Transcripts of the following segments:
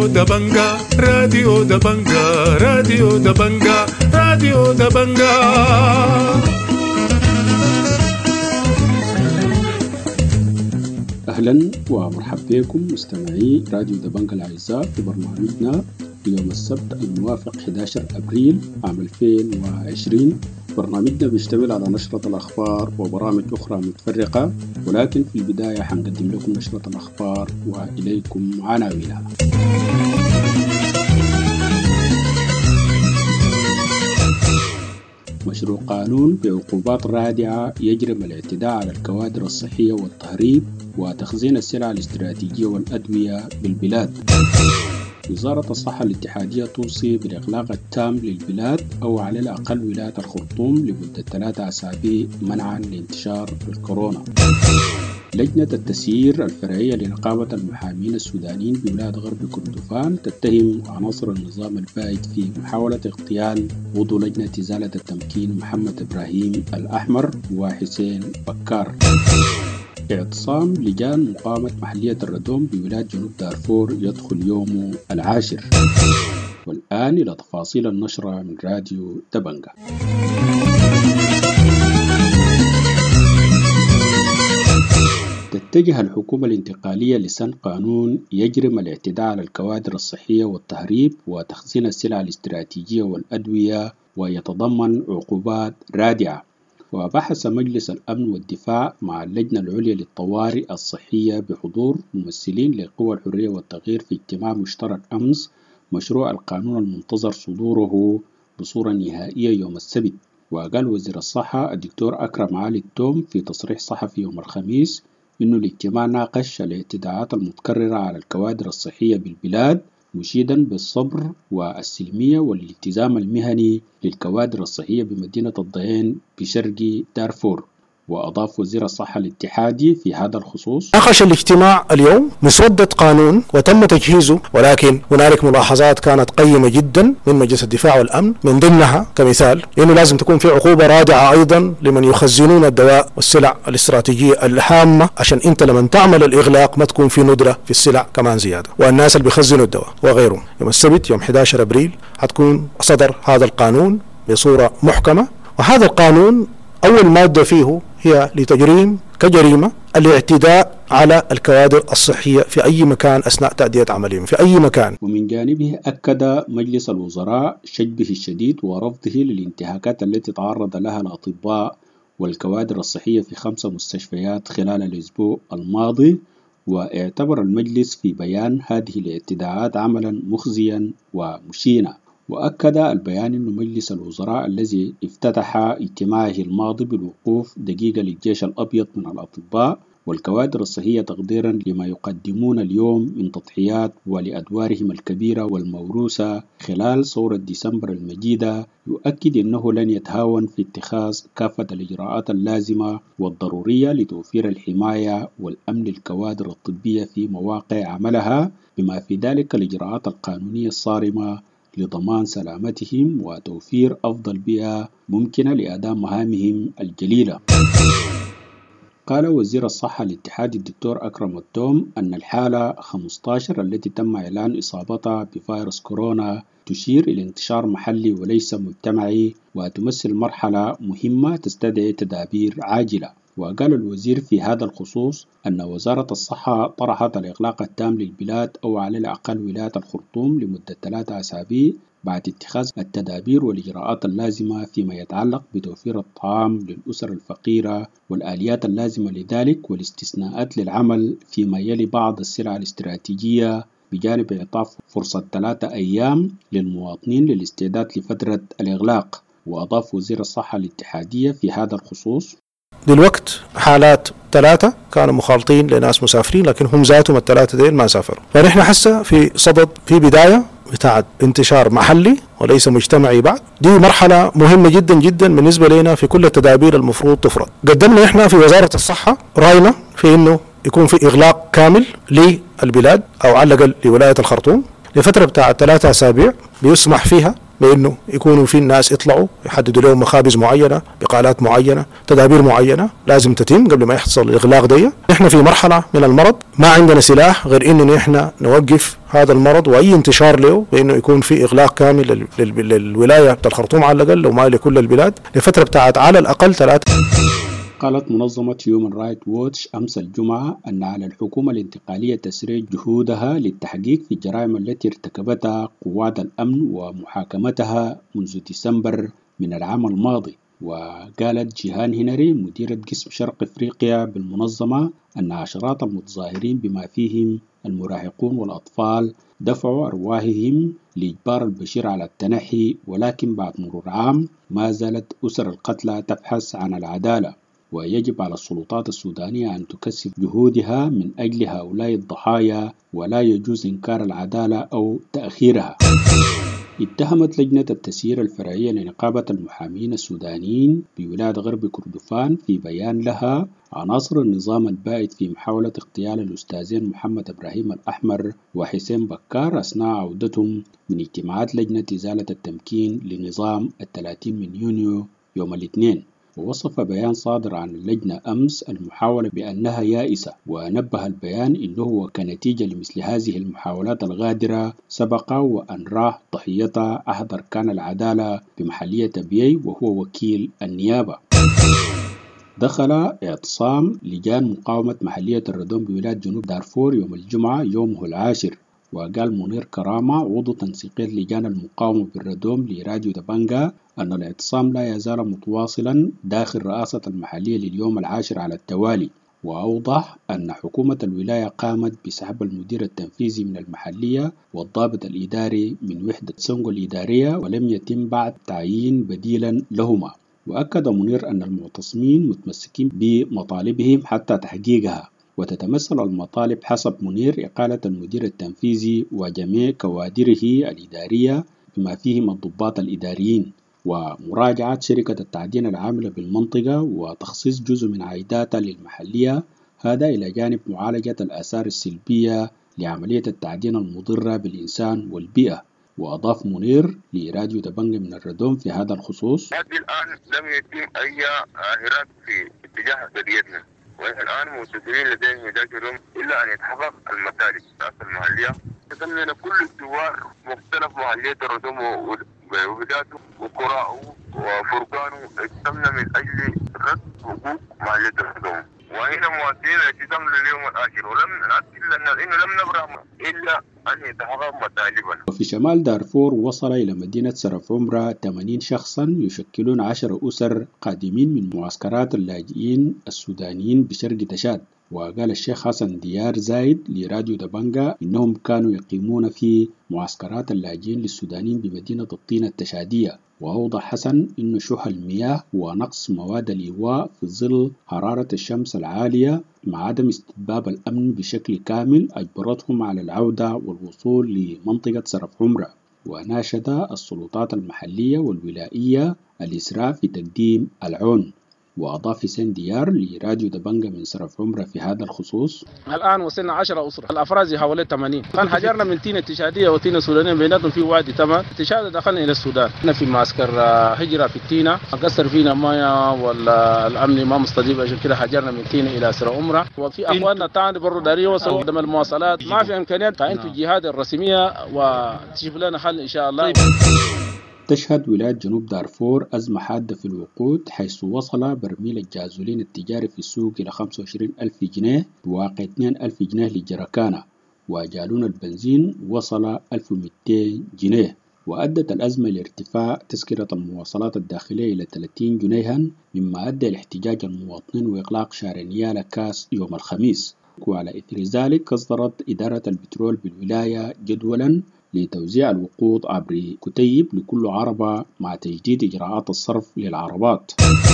راديو دبنجا راديو دبنجا راديو دبنجا راديو دبنجا. أهلا ومرحبا بكم مستمعي راديو دبنجا الأعزاء في برنامجنا يوم السبت الموافق 11 أبريل عام 2020. برنامجنا بيشتمل على نشرة الأخبار وبرامج أخرى متفرقة، ولكن في البداية حنقدم لكم نشرة الأخبار وإليكم عناوينها. مشروع قانون بعقوبات رادعة يجرم الاعتداء على الكوادر الصحية والتهريب وتخزين السلع الاستراتيجية والأدوية بالبلاد. وزارة الصحة الاتحادية توصي بالإغلاق التام للبلاد أو على الأقل ولاية الخرطوم لمدة 3 أسابيع منعا لانتشار الكورونا. لجنة التسيير الفرعية لنقابة المحامين السودانيين بولاية غرب كردفان تتهم عناصر النظام البائد في محاولة اغتيال عضو لجنة إزالة التمكين محمد إبراهيم الأحمر وحسين بكار. اعتصام لجان مقاومة محلية الردوم بولاية جنوب دارفور يدخل يومه 10. والآن إلى تفاصيل النشرة من راديو دبنجا. تتجه الحكومة الانتقالية لسن قانون يجرم الاعتداء على الكوادر الصحية والتهريب وتخزين السلع الاستراتيجية والأدوية، ويتضمن عقوبات رادعة. وبحث مجلس الأمن والدفاع مع اللجنة العليا للطوارئ الصحية بحضور ممثلين لقوى الحرية والتغيير في اجتماع مشترك أمس مشروع القانون المنتظر صدوره بصورة نهائية يوم السبت. وقال وزير الصحة الدكتور أكرم علي التوم في تصريح صحفي يوم الخميس إنه الاجتماع ناقش الاعتداءات المتكررة على الكوادر الصحية بالبلاد، مشيدا بالصبر والسلمية والالتزام المهني للكوادر الصحية بمدينة الضيين بشرق دارفور. وأضاف وزير الصحة الاتحادي في هذا الخصوص: ناقش الاجتماع اليوم مسودة قانون وتم تجهيزه، ولكن هنالك ملاحظات كانت قيمة جدا من مجلس الدفاع والأمن، من ضمنها كمثال إنه لازم تكون في عقوبة رادعة أيضا لمن يخزنون الدواء والسلع الاستراتيجية الهامة، عشان أنت لما تعمل الإغلاق ما تكون في ندرة في السلع كمان زيادة، والناس اللي بيخزنوا الدواء وغيرهم. يوم السبت يوم 11 أبريل هتكون صدر هذا القانون بصورة محكمة، وهذا القانون أول مادة فيه هي لتجريم كجريمة الاعتداء على الكوادر الصحية في أي مكان أثناء تأدية عملهم في أي مكان. ومن جانبه أكد مجلس الوزراء شجبه الشديد ورفضه للانتهاكات التي تعرض لها الأطباء والكوادر الصحية في 5 مستشفيات خلال الأسبوع الماضي. واعتبر المجلس في بيان هذه الاعتداءات عملا مخزيا ومشينا. وأكد البيان أن مجلس الوزراء الذي افتتح اجتماعه الماضي بالوقوف دقيقة للجيش الأبيض من الأطباء والكوادر الصحية تقديرا لما يقدمون اليوم من تضحيات ولأدوارهم الكبيرة والموروثة خلال ثورة ديسمبر المجيدة، يؤكد أنه لن يتهاون في اتخاذ كافة الإجراءات اللازمة والضرورية لتوفير الحماية والأمن للكوادر الطبية في مواقع عملها، بما في ذلك الإجراءات القانونية الصارمة لضمان سلامتهم وتوفير أفضل بيئة ممكنة لأداء مهامهم الجليلة. قال وزير الصحة الاتحادي الدكتور أكرم التوم أن الحالة 15 التي تم إعلان إصابتها بفيروس كورونا تشير إلى انتشار محلي وليس مجتمعي، وتمثل مرحلة مهمة تستدعي تدابير عاجلة. وقال الوزير في هذا الخصوص أن وزارة الصحة طرحت الإغلاق التام للبلاد أو على الأقل ولاية الخرطوم لمدة 3 أسابيع بعد اتخاذ التدابير والإجراءات اللازمة فيما يتعلق بتوفير الطعام للأسر الفقيرة والآليات اللازمة لذلك، والاستثناءات للعمل فيما يلي بعض السلع الاستراتيجية، بجانب إعطاء فرصة 3 أيام للمواطنين للاستعداد لفترة الإغلاق. وأضاف وزير الصحة الاتحادية في هذا الخصوص: دلوقت حالات 3 كانوا مخالطين لناس مسافرين، لكن هم ذاتهم ال3 ديل ما سافروا، فنحن حسه في صدد في بداية بتاعت انتشار محلي وليس مجتمعي بعد. دي مرحلة مهمة جدا جدا بالنسبة لنا في كل التدابير المفروض تفرض. قدمنا احنا في وزارة الصحة رأينا في انه يكون في اغلاق كامل للبلاد او على الاقل لولاية الخرطوم لفترة بتاعت 3 أسابيع بيسمح فيها بأنه يكونوا في الناس يطلعوا يحددوا لهم مخابز معينة، بقالات معينة، تدابير معينة لازم تتم قبل ما يحصل الإغلاق دي. نحن في مرحلة من المرض ما عندنا سلاح غير إنه نحن نوقف هذا المرض وأي انتشار له، بأنه يكون في إغلاق كامل للولاية بتاع الخرطوم على الأقل وما لكل البلاد لفترة بتاعت على الأقل 3. قالت منظمة هيومن رايت ووتش أمس الجمعة أن على الحكومة الانتقالية تسريع جهودها للتحقيق في الجرائم التي ارتكبتها قوات الأمن ومحاكمتها منذ ديسمبر من العام الماضي. وقالت جيهان هنري مديرة قسم شرق إفريقيا بالمنظمة أن عشرات المتظاهرين بما فيهم المراهقون والأطفال دفعوا أرواحهم لإجبار البشير على التنحي، ولكن بعد مرور عام ما زالت أسر القتلى تبحث عن العدالة، ويجب على السلطات السودانية أن تكثف جهودها من أجل هؤلاء الضحايا ولا يجوز إنكار العدالة أو تأخيرها. اتهمت لجنة التسيير الفرعية لنقابة المحامين السودانيين بولاية غرب كردفان في بيان لها عناصر النظام البائد في محاولة اغتيال الأستاذين محمد إبراهيم الأحمر وحسين بكار أثناء عودتهم من اجتماعات لجنة إزالة التمكين لنظام 30 من يونيو يوم الاثنين. ووصف بيان صادر عن اللجنة أمس المحاولة بأنها يائسة، ونبه البيان أنه وكنتيجة لمثل هذه المحاولات الغادرة سبق وأن راه ضحيتها أحد أركان العدالة بمحلية بيي وهو وكيل النيابة. دخل اعتصام لجان مقاومة محلية الردوم بولاية جنوب دارفور يوم الجمعة يومه العاشر. وقال منير كرامة عضو تنسيقية لجان المقاومة بالردوم لراديو دبنجا أن الاعتصام لا يزال متواصلا داخل رئاسة المحلية لليوم العاشر على التوالي. وأوضح أن حكومة الولاية قامت بسحب المدير التنفيذي من المحلية والضابط الإداري من وحدة سنغو الإدارية، ولم يتم بعد تعيين بديلا لهما. وأكد منير أن المعتصمين متمسكين بمطالبهم حتى تحقيقها، وتتمثل المطالب حسب منير إقالة المدير التنفيذي وجميع كوادره الإدارية بما فيهم الضباط الإداريين، ومراجعة شركة التعدين العاملة بالمنطقة وتخصيص جزء من عائداتها للمحلية، هذا إلى جانب معالجة الآثار السلبية لعملية التعدين المضرة بالإنسان والبيئة. وأضاف منير لراديو دبنجة من الردوم في هذا الخصوص: لحد الآن لم يتم أي إهراء في اتجاه قضيتنا، ونحن الآن مستديرين لديهم يداجرهم إلا أن يتحقق المطالب المحلية. تتمنى كل الثوار مختلف محلية الردوم وبداته وقراءه وفرقانه تتمنى من أجل رد حقوق محلية الردوم، وهنا مواطنين الالتزام لليوم الآخر، ولم نأكد إنه لم نبرح إلا أن يتحقق مطالبنا. وفي شمال دارفور وصل إلى مدينة سرف عمرة 80 شخصا يشكلون 10 أسر قادمين من معسكرات اللاجئين السودانيين بشرق تشاد. وقال الشيخ حسن ديار زايد لراديو دبنجا إنهم كانوا يقيمون في معسكرات اللاجئين للسودانيين بمدينة الطين التشادية. وأوضح حسن إن شح المياه ونقص مواد الإيواء في ظل حرارة الشمس العالية مع عدم استتباب الأمن بشكل كامل أجبرتهم على العودة والوصول لمنطقة سرف عمرة. وناشد السلطات المحلية والولائية الإسراع في تقديم العون. وأضاف حسين ديار لراديو دبنجة من سرف عمرة في هذا الخصوص: الآن وصلنا 10 أسرة، الأفراد حوالي 80. كان حجرنا من تينة التشادية وتينة السودانية بيناتهم في وادي تمام. التشادية دخلنا إلى السودان، احنا في معسكر هجرة في التينة، قصر فينا مياه والأمن ما مستجيب، عشان كده حجرنا من تينة إلى سرف عمرة. وفي أخواننا تاني برضو دارين وصلوا قدام المواصلات، ما في إمكانيات، فأنتوا الجهات الرسمية وتشوف لنا حل إن شاء الله. تشهد ولاية جنوب دارفور أزمة حادة في الوقود، حيث وصل برميل الجازولين التجاري في السوق إلى 25,000 جنيه بواقع 2,000 جنيه لجركانة، وجالون البنزين وصل 1200 جنيه. وأدت الأزمة لارتفاع تذكرة المواصلات الداخلية إلى 30 جنيها، مما أدى لاحتجاج المواطنين وإغلاق شارع نيالا كاس يوم الخميس. وعلى إثر ذلك أصدرت إدارة البترول بالولاية جدولا لتوزيع الوقود عبر كتيب لكل عربة مع تجديد إجراءات الصرف للعربات.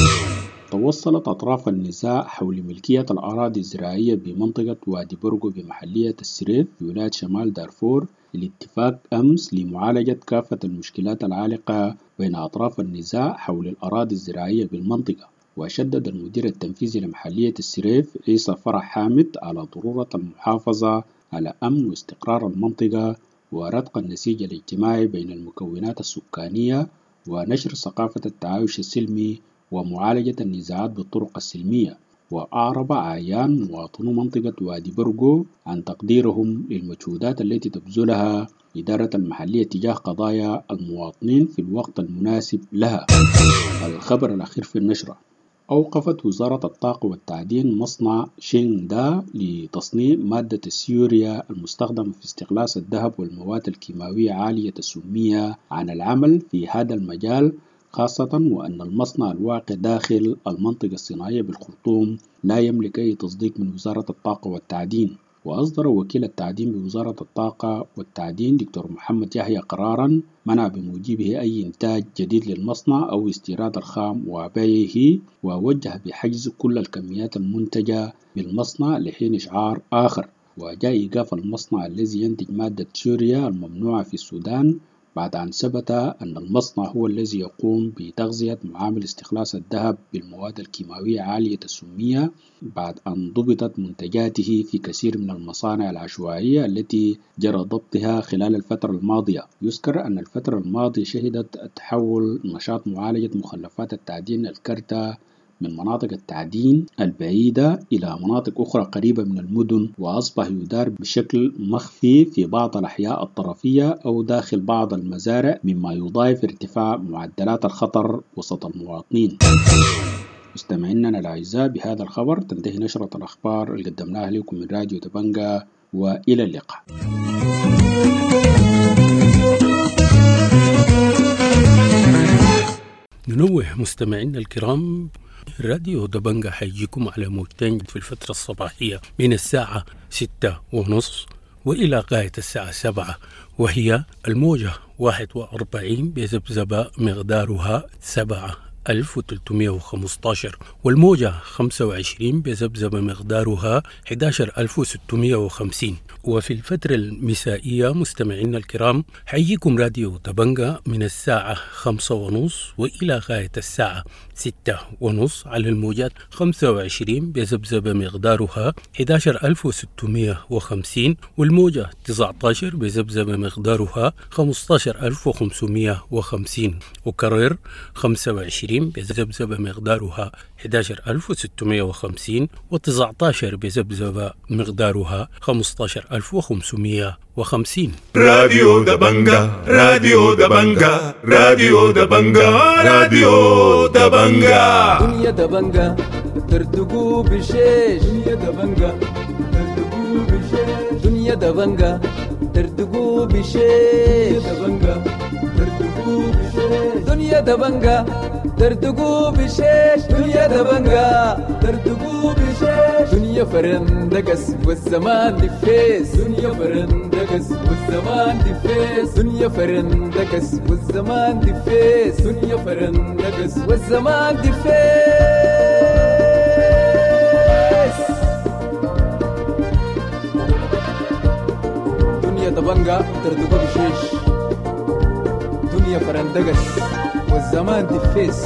توصلت أطراف النزاع حول ملكية الأراضي الزراعية بمنطقة وادي برغو بمحلية السريف في ولاية شمال دارفور الاتفاق أمس لمعالجة كافة المشكلات العالقة بين أطراف النزاع حول الأراضي الزراعية بالمنطقة. وشدد المدير التنفيذي لمحلية السريف عيسى فرح حامد على ضرورة المحافظة على أمن واستقرار المنطقة ورتق النسيج الاجتماعي بين المكونات السكانية ونشر ثقافة التعايش السلمي ومعالجة النزاعات بالطرق السلمية. وأعرب أعيان مواطنو منطقة وادي برقو عن تقديرهم للمجهودات التي تبذلها إدارة المحلية تجاه قضايا المواطنين في الوقت المناسب لها. الخبر الأخير في النشرة: أوقفت وزارة الطاقة والتعدين مصنع شيندا لتصنيع مادة السيوريا المستخدمة في استخلاص الذهب والمواد الكيماوية عالية السمية عن العمل في هذا المجال، خاصة وأن المصنع الواقع داخل المنطقة الصناعية بالخرطوم لا يملك أي تصديق من وزارة الطاقة والتعدين. وأصدر وكيل التعدين بوزارة الطاقة والتعدين دكتور محمد يحيى قرارا منع بموجبه أي إنتاج جديد للمصنع أو استيراد الخام وبيعه، ووجه بحجز كل الكميات المنتجة بالمصنع لحين إشعار آخر. وجاء إيقاف المصنع الذي ينتج مادة سوريا الممنوعة في السودان بعد أن ثبت أن المصنع هو الذي يقوم بتغذية معامل استخلاص الذهب بالمواد الكيماوية عالية السمية، بعد أن ضبطت منتجاته في كثير من المصانع العشوائية التي جرى ضبطها خلال الفترة الماضية. يذكر أن الفترة الماضية شهدت تحول نشاط معالجة مخلفات التعدين الكرتة من مناطق التعدين البعيدة إلى مناطق أخرى قريبة من المدن، وأصبح يدار بشكل مخفي في بعض الأحياء الطرفية أو داخل بعض المزارع، مما يضاعف ارتفاع معدلات الخطر وسط المواطنين. مستمعينا الأعزاء، بهذا الخبر تنتهي نشرة الأخبار اللي قدمناها لكم من راديو دبنجة، وإلى اللقاء. ننوه مستمعينا الكرام، راديو دبنجة حيجيكم على موجتين في الفترة الصباحية من الساعة 6:30 وإلى غاية الساعة 7، وهي الموجة 41 بذبذبة مقدارها 7315، والموجة 25 بذبذبة مقدارها 11650. وفي الفترة المسائية مستمعينا الكرام حييكم راديو دبنجة من الساعة 5:30 وإلى غاية الساعة 6:30 على الموجات 25 بذبذبة مقدارها 11650، والموجة 19 بذبذبة مقدارها 15550، وكرر 25 بذبذبة مقدارها 11650 و19 بذبذبة مقدارها 15550. راديو دبنجة، راديو دبنجة، راديو دبنجة، راديو دبنجة. دنيا دبنجة ترتقو بشيش، دنيا دبنجة ترتقو بشيش، دنيا دبنجة ترتقو بشيش، دبنجة ترتقو بشيش، دنيا دبنجة ترتقو بشيش، دنيا دبنجة ترتقو بشيش، دنيا فرندقس والزمان دفيس، دنيا فرندقس والزمان دفيس، دنيا فرندقس والزمان دفيس، دنيا فرندقس والزمان دفيس. دنيا دبنجة ترتقو بشيش، دنيا فرندقس والزمان دفيس.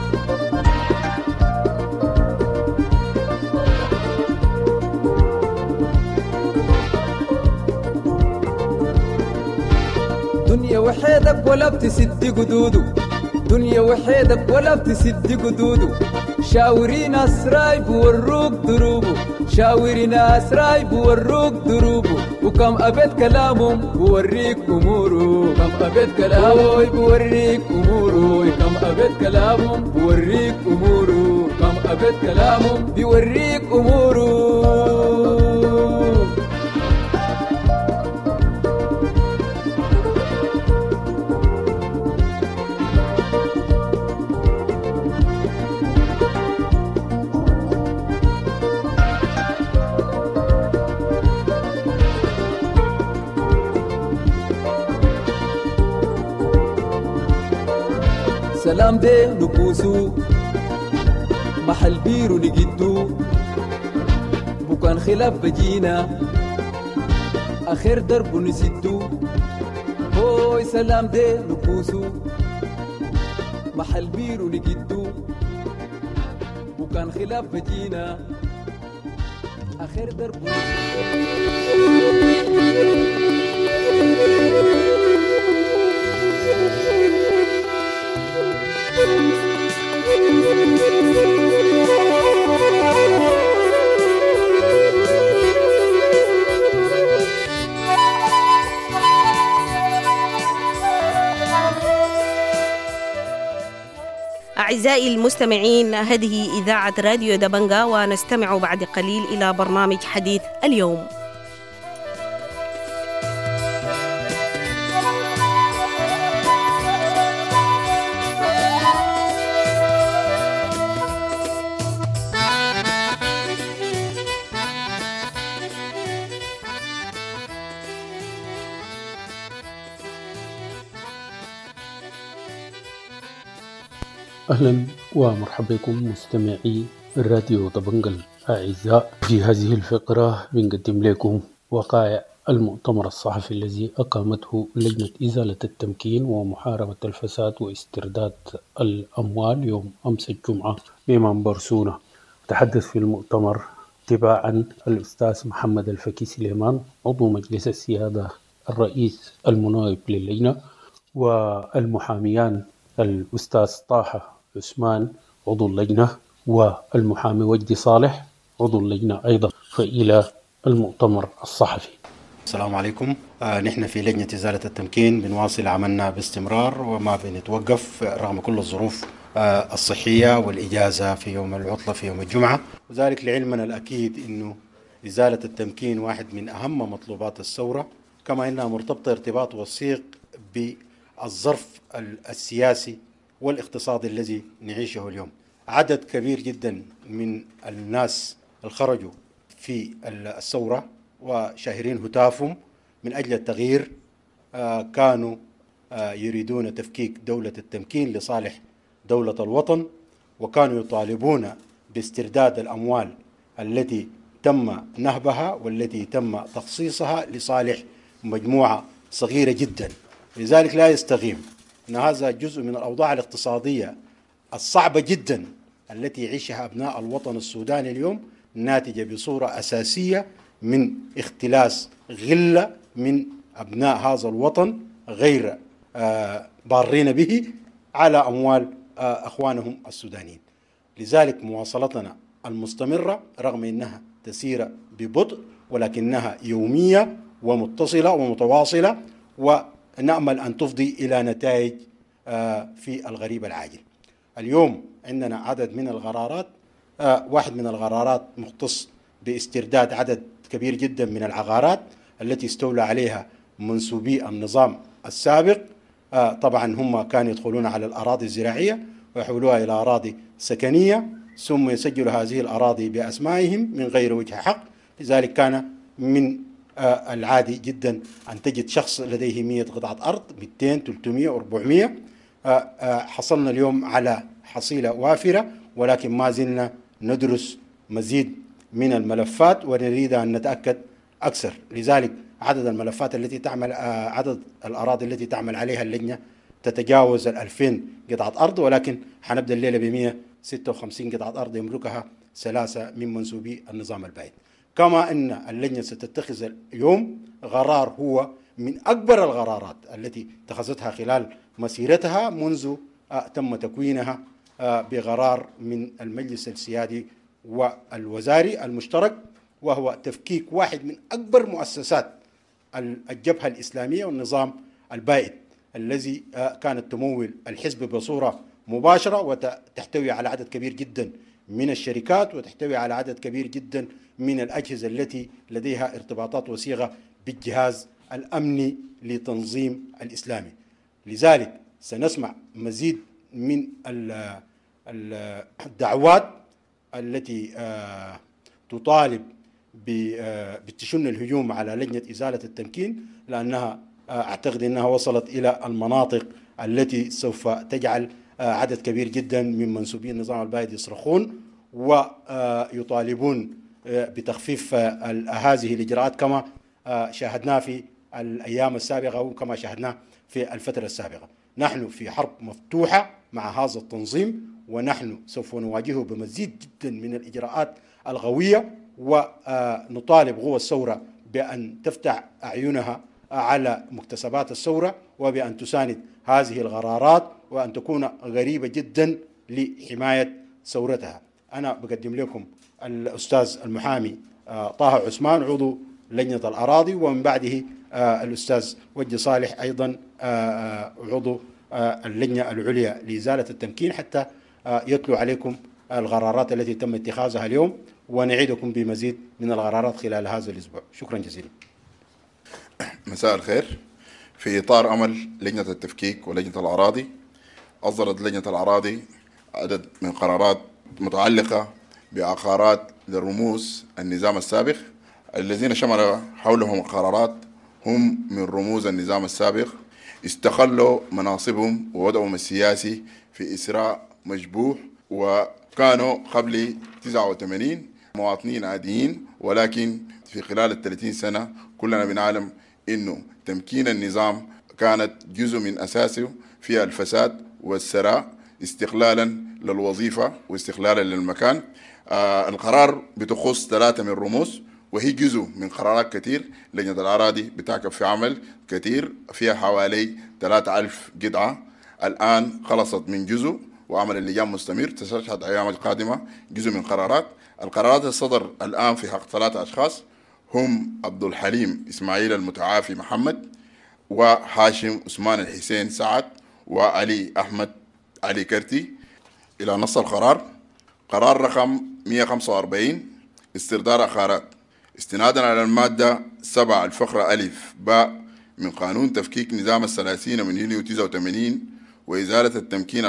دنيا وحيدك ولا بتسد قدودو، دنيا وحيدك ولا بتسد قدودو، شاورين أسراي بوروك دروبو، شاورين أسراي بوروك دروبو، وكم أبد كلامهم بوريك أمورو، كم أبد كلامهم بوريك أمورو، كم أبد كلامهم بوريك أمورو، كم أبد كلامهم بوريك أمورو. سلام دي نبوسو محل بيرو نجدو، بكان خلاف بجينا آخر درب نسدو. هوي سلام دي نبوسو محل بيرو نجدو، بكان خلاف بجينا آخر درب نسدو. أعزائي المستمعين، هذه إذاعة راديو دبنجا، ونستمع بعد قليل إلى برنامج حديث اليوم. أهلا ومرحبا بكم مستمعي الراديو دبنجل الأعزاء. في هذه الفقرة بنقدم لكم وقائع المؤتمر الصحفي الذي أقامته لجنة إزالة التمكين ومحاربة الفساد واسترداد الأموال يوم أمس الجمعة بمنبر سونا. تحدث في المؤتمر تباعا الأستاذ محمد الفكي سليمان عضو مجلس السيادة الرئيس المناوب للجنة، والمحاميان الأستاذ طه عثمان عضو اللجنة والمحامي وجدي صالح عضو اللجنة أيضا. فإلى المؤتمر الصحفي. السلام عليكم. نحن في لجنة إزالة التمكين بنواصل عملنا باستمرار وما بنتوقف رغم كل الظروف الصحية والإجازة في يوم العطلة في يوم الجمعة، وذلك لعلمنا الأكيد أنه إزالة التمكين واحد من أهم مطلوبات الثورة، كما أنها مرتبطة ارتباط وثيق بالظرف السياسي والاقتصادي الذي نعيشه اليوم. عدد كبير جدا من الناس الخرجوا في الثورة وشاهرين هتافهم من أجل التغيير كانوا يريدون تفكيك دولة التمكين لصالح دولة الوطن، وكانوا يطالبون باسترداد الأموال التي تم نهبها والتي تم تخصيصها لصالح مجموعة صغيرة جدا. لذلك لا يستغيم أن هذا جزء من الأوضاع الاقتصادية الصعبة جدا التي يعيشها أبناء الوطن السوداني اليوم، ناتجة بصورة أساسية من اختلاس غلة من أبناء هذا الوطن غير بارين به على أموال أخوانهم السودانيين. لذلك مواصلتنا المستمرة رغم أنها تسير ببطء ولكنها يومية ومتصلة ومتواصلة، ونأمل أن تفضي إلى نتائج في القريب العاجل. اليوم عندنا عدد من القرارات، واحد من القرارات مختص باسترداد عدد كبير جدا من العقارات التي استولى عليها منسوبي النظام السابق. طبعا هم كانوا يدخلون على الأراضي الزراعية ويحولوها إلى أراضي سكنية، ثم يسجلوا هذه الأراضي بأسمائهم من غير وجه حق. لذلك كان من العادي جدا أن تجد شخص لديه 100 قطعة أرض، 200 300 400. حصلنا اليوم على حصيلة وافرة، ولكن ما زلنا ندرس مزيد من الملفات ونريد أن نتأكد أكثر. لذلك عدد الملفات التي تعمل، عدد الأراضي التي تعمل عليها اللجنة تتجاوز 2000 قطعة أرض، ولكن حنبدأ الليلة ب 156 قطعة أرض يملكها 3 من منسوبي النظام البائد. كما أن اللجنة ستتخذ اليوم قرار هو من أكبر القرارات التي اتخذتها خلال مسيرتها منذ تم تكوينها بقرار من المجلس السيادي والوزاري المشترك، وهو تفكيك واحد من أكبر مؤسسات الجبهة الإسلامية والنظام البائد الذي كانت تمول الحزب بصورة مباشرة وتحتوي على عدد كبير جدا من الشركات وتحتوي على عدد كبير جدا من الأجهزة التي لديها ارتباطات وثيقة بالجهاز الأمني لتنظيم الإسلامي. لذلك سنسمع مزيد من الدعوات التي تطالب بتشن الهجوم على لجنة إزالة التمكين، لأنها أعتقد أنها وصلت إلى المناطق التي سوف تجعل عدد كبير جدا من منسوبي النظام البائد يصرخون ويطالبون بتخفيف هذه الإجراءات كما شاهدنا في الأيام السابقة وكما شاهدنا في الفترة السابقة. نحن في حرب مفتوحة مع هذا التنظيم، ونحن سوف نواجهه بمزيد جدا من الإجراءات القوية، ونطالب قوى الثورة بأن تفتح أعينها على مكتسبات الثورة وبأن تساند هذه القرارات وأن تكون قريبة جدا لحماية ثورتها. أنا بقدم لكم الأستاذ المحامي طه عثمان عضو لجنة الأراضي، ومن بعده الأستاذ وجه صالح أيضا عضو اللجنة العليا لإزالة التمكين، حتى يتلو عليكم القرارات التي تم اتخاذها اليوم، ونعيدكم بمزيد من القرارات خلال هذا الأسبوع. شكرا جزيلا. مساء الخير. في إطار أمل لجنة التفكيك ولجنة الأراضي، أصدرت لجنة الأراضي عدد من قرارات متعلقة بعقارات لرموز النظام السابق. الذين شمل حولهم القرارات هم من رموز النظام السابق استقلوا مناصبهم ووضعهم السياسي في إسراء مشبوح، وكانوا قبل 89 مواطنين عاديين، ولكن في خلال 30 سنة كلنا بنعلم إنه تمكين النظام كانت جزء من أساسه في الفساد والسراء استقلالا للوظيفة واستقلالا للمكان. القرار بتخص 3 من رموز، وهي جزء من قرارات كثير. لجنة الأراضي بتعكف في عمل كثير فيها حوالي 3000 قطعة، الآن خلصت من جزء وعمل اللجان مستمر تشهد أيام القادمة جزء من قرارات. القرارات الصدر الآن في حق 3 أشخاص هم عبد الحليم إسماعيل المتعافي محمد، وحاشم عثمان الحسين سعد، وعلي أحمد علي كرتي. إلى نص القرار. قرار رقم 145 استرداد عقارات استنادا على المادة 7 الفقرة ألف باء من قانون تفكيك نظام الثلاثين من يونيو 89 وإزالة التمكين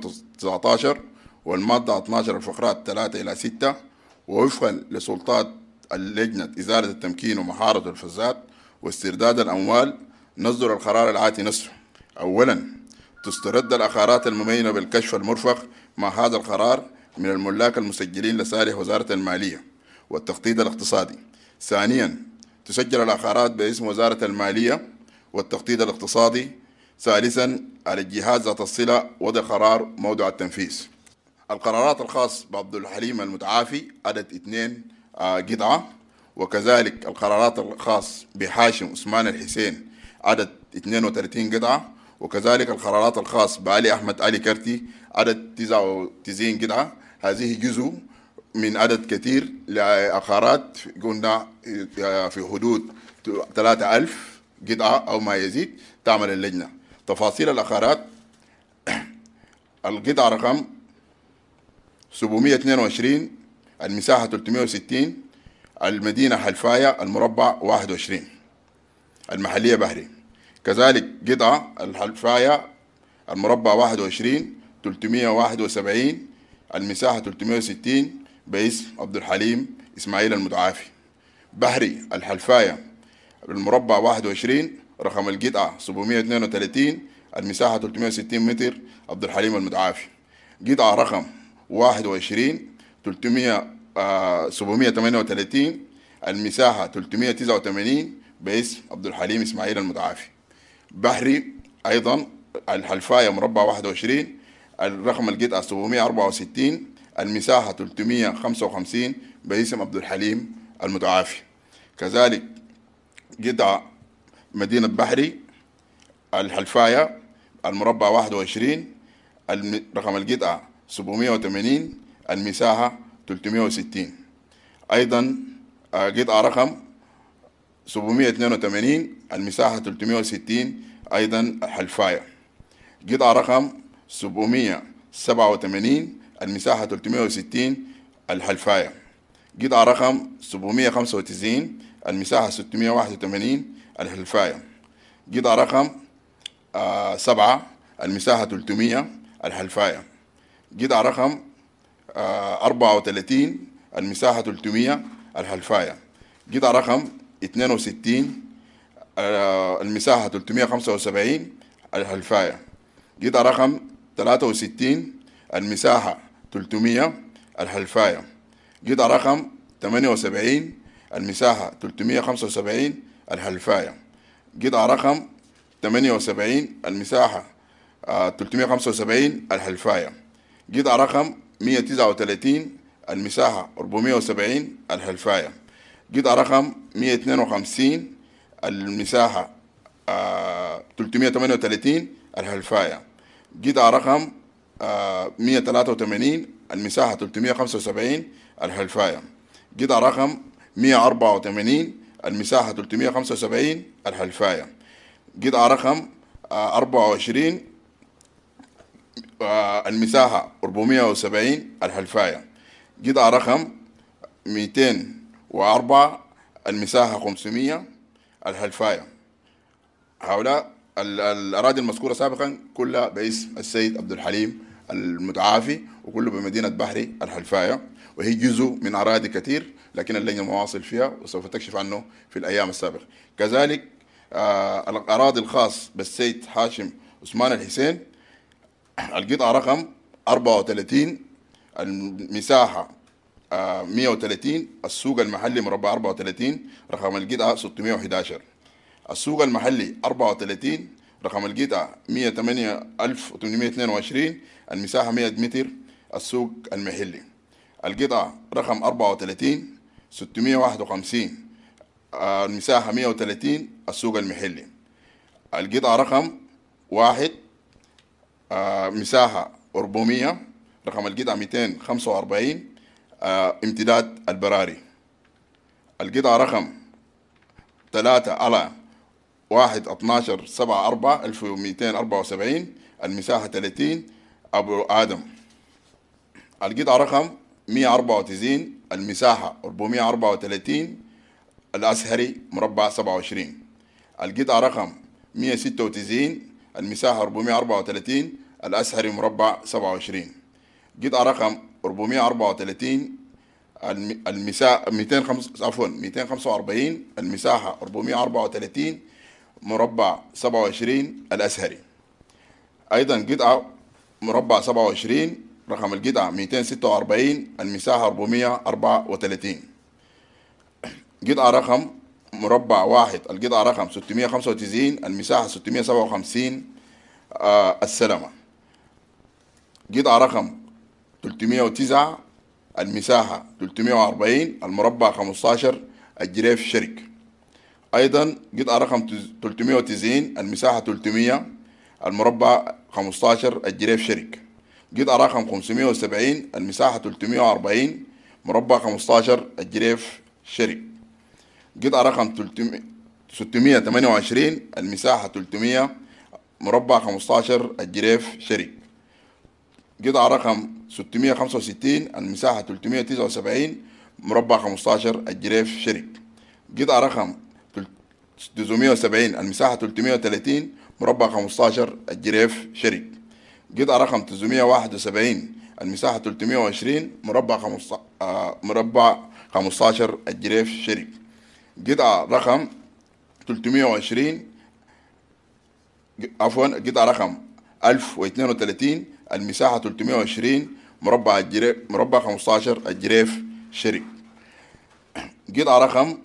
2019، والمادة 12 الفقرات 3 إلى 6، ووفقا لسلطات اللجنة إزالة التمكين ومحاربة الفساد واسترداد الأموال، نصدر القرار الآتي نصفه. أولا، تسترد العقارات المبينة بالكشف المرفق مع هذا القرار من الملاك المسجلين لصالح وزارة المالية والتخطيط الاقتصادي. ثانيا، تسجل العقارات باسم وزارة المالية والتخطيط الاقتصادي. ثالثا، على الجهات ذات الصلة وضع قرار موضع التنفيذ. القرارات الخاص بعبد الحليم المتعافي عدد 2 قطعة، وكذلك القرارات الخاص بحاشم عثمان الحسين عدد 32 قطعة، وكذلك القرارات الخاص بعلي أحمد علي كرتي عدد 99 قطعة. هذه جزء من عدد كثير لعقارات قلنا في حدود 3000 قطعة أو ما يزيد تعمل اللجنة. تفاصيل العقارات: القطعة رقم 722 المساحة 360 المدينة حلفاية المربع 21 المحلية بحري. كذلك قطعة الحلفاية المربع 21 371 المساحة 360 باسم عبد الحليم إسماعيل المتعافي. بحري الحلفاية المربع 21 رقم القطعة 732 المساحة 360 متر عبد الحليم المتعافي. قطعة رقم 21 738 المساحة 389 باسم عبد الحليم إسماعيل المتعافي. بحري أيضا الحلفاية مربع 21 الرقم القطعة 764 المساحة 355 باسم عبد الحليم المتعافي. كذلك قطعة مدينة بحري الحلفاية المربع 21 رقم القطعة 780 المساحة 360. أيضا قطعة رقم 782 المساحة 360 أيضا الحلفاية. قطعة رقم 787 المساحة 360 الحلفاية. قطعة رقم 795 المساحة 681 الحلفاية. قطعة رقم 7 المساحة 300 الحلفاية. قطعة رقم 34 المساحة 300 الحلفاية. قطعة رقم 62 المساحة 375 الحلفاية. قطعة رقم 63 المساحة 300 الحلفاية. قطعة رقم 78 المساحة 375 الحلفاية. قطعة رقم 78 المساحة 375 الحلفاية. قطعة رقم 139 المساحة 470 الحلفاية. قطعة رقم 152 المساحة 338 الهلفاية. قطعة رقم 183 المساحة 375 الهلفاية. قطعة رقم 184 المساحة 375 الهلفاية. قطعة رقم 24 المساحة 470 الهلفاية. قطعة رقم 204 المساحة 500 الهلفاية. هؤلاء الأراضي المذكورة سابقا كلها باسم السيد عبد الحليم المتعافي، وكله بمدينة بحري الهلفاية، وهي جزء من أراضي كثير لكن اللجنة مواصل فيها وسوف تكشف عنه في الأيام السابقة. كذلك الأراضي الخاص بالسيد هاشم عثمان الحسين، القطعة رقم 34 المساحة 130 السوق المحلي مربع 34 رقم القطعة 611. السوق المحلي 34 رقم القطعة 108,822 المساحة 100 متر السوق المحلي. القطعة رقم 34 651 المساحة 130 السوق المحلي. القطعة رقم 1 مساحة 400 رقم القطعة 245 امتداد البراري. القطعة رقم 3 على 1/12/74/1274 المساحة 30 أبو آدم. القطعة رقم 194 المساحة 434 الأزهري مربع 27. القطعة رقم 196 المساحة 434 الأزهري مربع 27. قطعة رقم 434 المساحة 245 المساحة 434 مربع 27 الأزهري. أيضا قطعة مربع 27 رقم القطعة 246 المساحة 434. قطعة رقم مربع 1 القطعة رقم 695 المساحة 657 السلمة. قطعة رقم 309 المساحة 340 المربع 15 الجريف شرك. أيضا قطعة رقم 390 المساحة 300 المربع 15 الجريف شرك. قطعة رقم 570 المساحة 340 مربع 15 الجريف شرك. قطعة رقم 628 المساحة 300 مربع 15 الجريف شرك. قطعة رقم 665 المساحة 379 مربع 15 الجريف شرك. قطعة رقم 970 المساحة 330 مربع 15 الجريف شرك. قطعة رقم 971 المساحة 320 مربع 15 الجريف شرك. قطعة رقم 320 قطعة رقم 1032 المساحة 320 مربع 15 الجريف شرك. قطعة رقم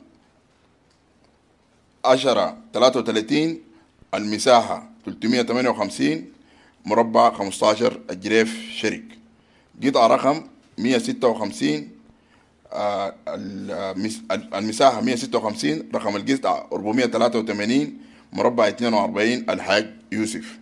1033 المساحة 358 مربع 15 الجريف شرك. قطعة رقم 156 المساحة 156 رقم القطعة 483 مربع 42 الحاج يوسف.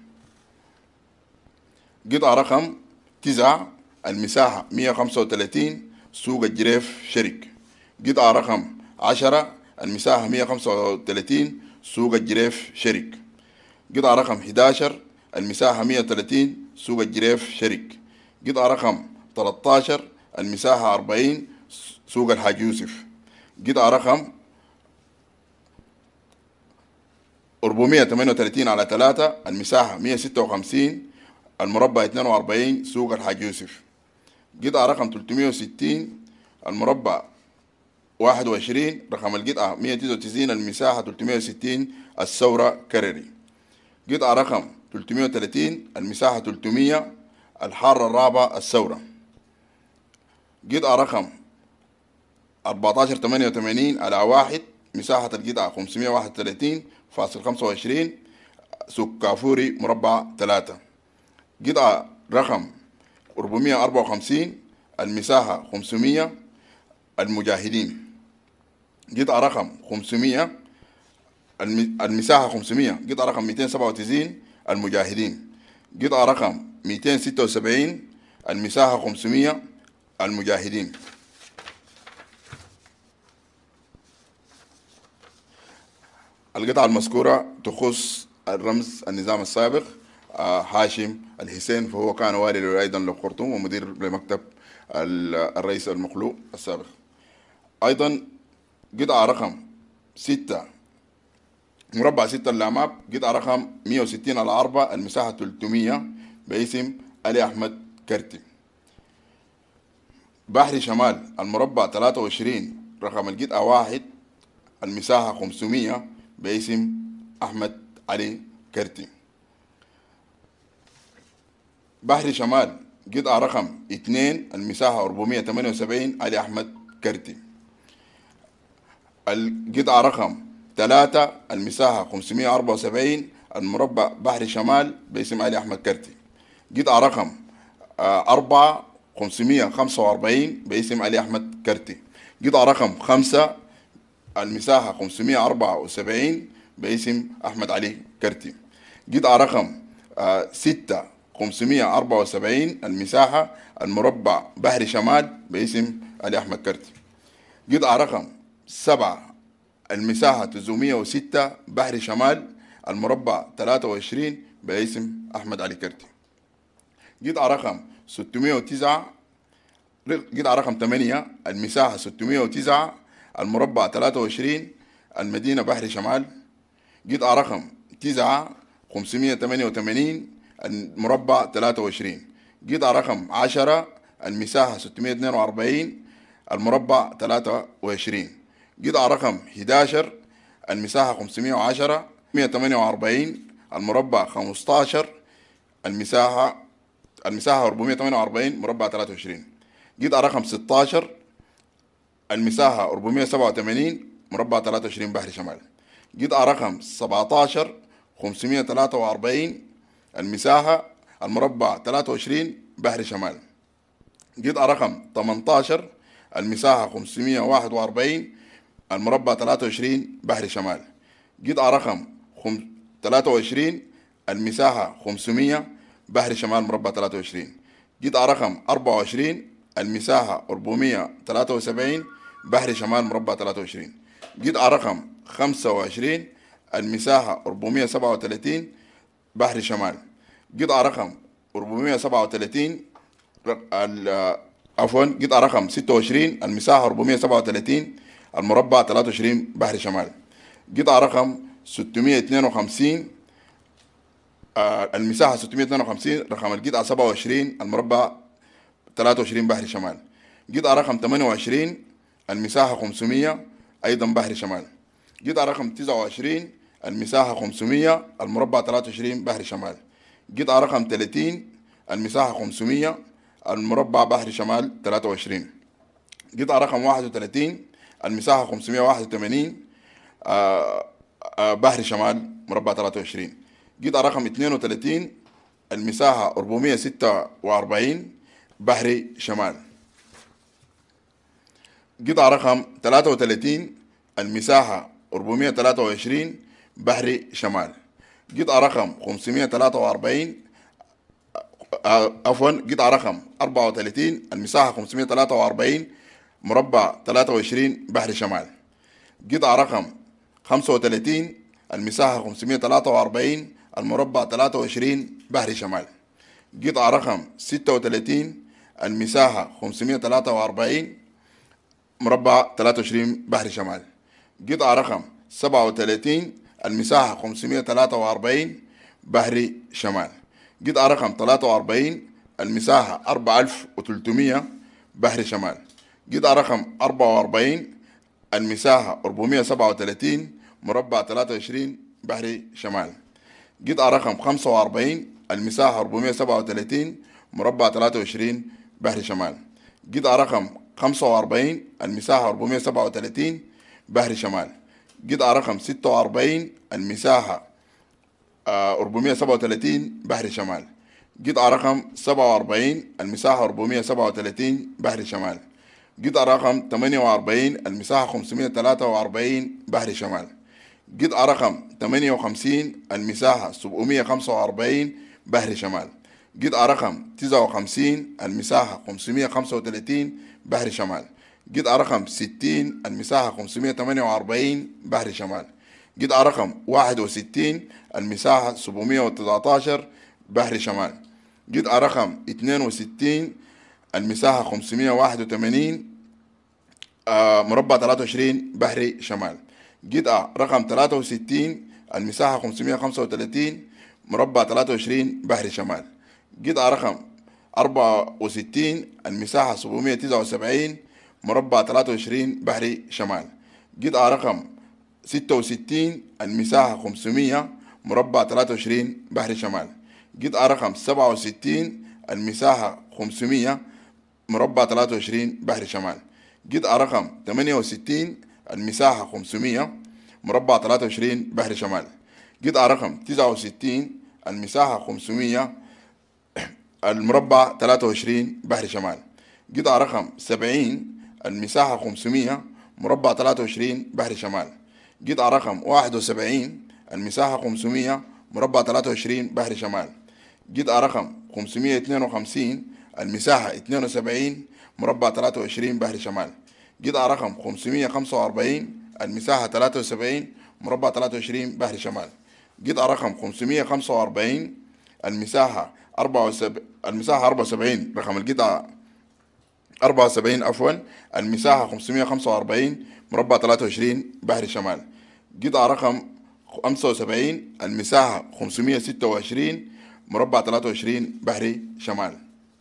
قطعة رقم 9 المساحة 135 سوق الجريف شرك. قطعة رقم 10 المساحة 135 سوق الجريف شرك. قطعة رقم 11 المساحة 130 سوق الجريف شرك. قطعة رقم 13 المساحة 40 سوق الحاج يوسف. قطعة رقم 438 على 3 المساحة 156 المربع 42 سوق الحاج يوسف. قطعة رقم 360 المربع 21 رقم القطعة 199 المساحة 360 الثورة كرري. قطعة رقم 330 المساحة 300 الحارة الرابعة الثورة. قطعة رقم 1488 على 1 مساحة القطعة 531.25 سوق كافوري مربع 3. قطعة رقم 454 المساحة 500 المجاهدين. قطعة رقم 500 المساحة 500. قطعة رقم 297 المجاهدين. قطعة رقم 276 المساحة 500 المجاهدين. القطعة المذكورة تخص الرمز النظام السابق هاشم الحسين، فهو كان والي أيضا للخرطوم ومدير لمكتب الرئيس المخلوع السابق. أيضا قطعة رقم 6 مربع 6 اللاماب، قطعة رقم 160/4 المساحة 300 باسم علي أحمد كرتي. بحري شمال المربع 23 رقم القطعة 1 المساحة 500 باسم أحمد علي كرتي. بحري شمال قطعة رقم 2 المساحة 478 علي أحمد كرتي. القطعة رقم 3 المساحة 574 المربع بحري شمال باسم علي أحمد كرتي. قطعة رقم 4 545 باسم علي أحمد كرتي. قطعة رقم 5 المساحة 574 باسم أحمد علي كرتي. قطعة رقم 6 574 المساحة المربع بحري شمال باسم علي أحمد كرتي. قطعة رقم 7 المساحة 906 بحري شمال المربع 23 باسم أحمد علي كرتي. قطعة رقم 609 قطعة رقم 8 المساحة 609 المربع 23 المدينة بحري شمال. قطعة رقم 9 588 المربع 23. قطعة رقم 10 المساحة 642 المربع 23. قطعة رقم 11 المساحة 510 148 المربع 15 المساحة 448 مربع 23. قطعة رقم 16 المساحة 487 مربع 23 بحري شمال. قطعة رقم 17 543 المساحة المربع 23 بحري شمال. قطعة رقم 18 المساحة 541 المربع 23 بحري شمال. قطعة رقم 23 المساحة 500 بحري شمال مربع 23. قطعة رقم 24 المساحة 473 بحري شمال مربع 23. قطعة رقم 25 المساحة 437 بحري شمال. قطعة رقم 437 قطعة رقم 26 المساحة 437 المربع 23 بحري شمال. قطعة رقم 652 المساحة 652 رقم القطعة 27 المربع 23 بحري شمال. قطعة رقم 28 المساحة 500 أيضا بحري شمال. قطعة رقم 29 المساحة 500 المربع 23 بحري شمال. قطعة رقم 30 المساحة 500 المربع بحري شمال 23. قطعة رقم 31 المساحة 581 بحري شمال مربع 23. قطعة رقم 32 المساحة 446 بحري شمال. قطعة رقم 33 المساحة 423 بحري شمال. قطعة رقم 543 قطعة رقم 34 المساحة 543 مربع 23 بحري شمال. قطعة رقم 35 المساحة 543 المربع 23 بحري شمال. قطعة رقم 36 المساحة 543 مربع 23 بحري شمال. قطعة رقم 37 المساحة 543 بحري شمال. قطعة رقم 43 المساحة 4300 بحري شمال. قطعة رقم 44 المساحة 437 مربع 23 بحري شمال. قطعة رقم 45 المساحة 437 مربع 23 بحري شمال. قطعة رقم 45 المساحة 437 بحري شمال. قطعة رقم 46 المساحة 437 بحري شمال. قطعة رقم 47 المساحة 437 بحري شمال. قطعة رقم 48 المساحة 543 بحري شمال. قطعة رقم 58 المساحة 745 بحر شمال. قطعة رقم 59 المساحة 535 بحر شمال. قطعة رقم 60 المساحة 548 بحر شمال. قطعة رقم 61 المساحة 719 بحر شمال. قطعة رقم 62 المساحة 581 مربع 23 بحر شمال. قطعة رقم 63 المساحة 535 مربع 23 بحر شمال. قطعة رقم 64 المساحة 779 مربع 23 بحر شمال. قطعة رقم 66 المساحة 500 مربع 23 بحر شمال. قطعة رقم 67 المساحة 500 مربع 23 بحر شمال. قطعة رقم 68 المساحة 500 مربع 23 بحر شمال. قطعة رقم 69 المساحة 500 المربع 23 بحر شمال. قطعة رقم 70 المساحة 500 مربع 23 بحر شمال. قطعة رقم 71 المساحة 500 مربع 23 بحر شمال. قطعة رقم 552 المساحة 72 مربع 23 بحر شمال. قطعة رقم 545 المساحة 73 مربع 23 بحر شمال. قطعة رقم 545 المساحة 74 رقم القطعة 74 عفوا المساحة 545 مربع 23 بحر شمال. قطعة رقم 75 المساحة 526 مربع 23 بحر شمال.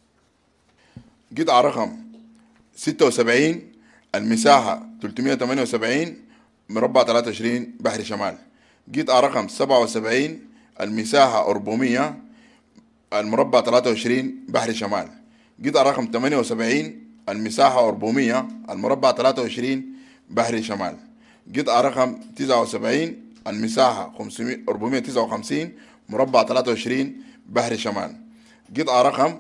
قطعة رقم 76 المساحة 378 مربع 23 بحر شمال. قطعة رقم 77 المساحة 400 المربع 23 بحر شمال. قطعة رقم 78 المساحة 400 المربع 23 بحر شمال. قطعة رقم 79 المساحة 459 مربع 23 بحر شمال. قطعة رقم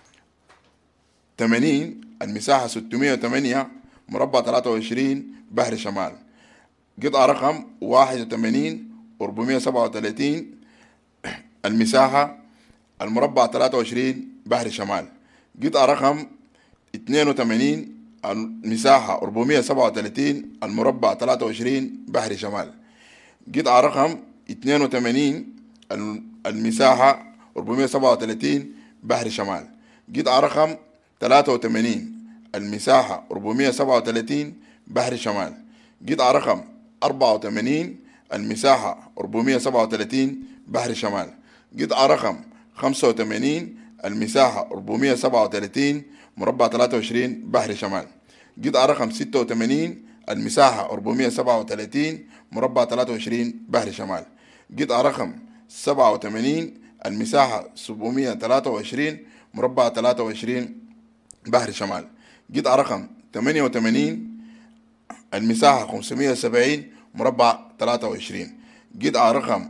80 المساحة 608 مربع 23 بحر شمال. قطعة رقم 81 437 المساحة المربع 23 بحر شمال. قطعة رقم 82 المساحة 437 المربع 23 بحر شمال. قطعة رقم 82 المساحة 437 بحر شمال. قطعة رقم 83 المساحة 437 بحر شمال. قطعة رقم 84 المساحة 437 بحر شمال. قطعة رقم 85 المساحة 437 مربع 23 بحر شمال. قطعة رقم 86 المساحة 437 مربع 23 بحر شمال. قطعة رقم 87 المساحة 723 مربع 23 بحر شمال. قطعة رقم 88 المساحة 570 مربع 23. قطعة رقم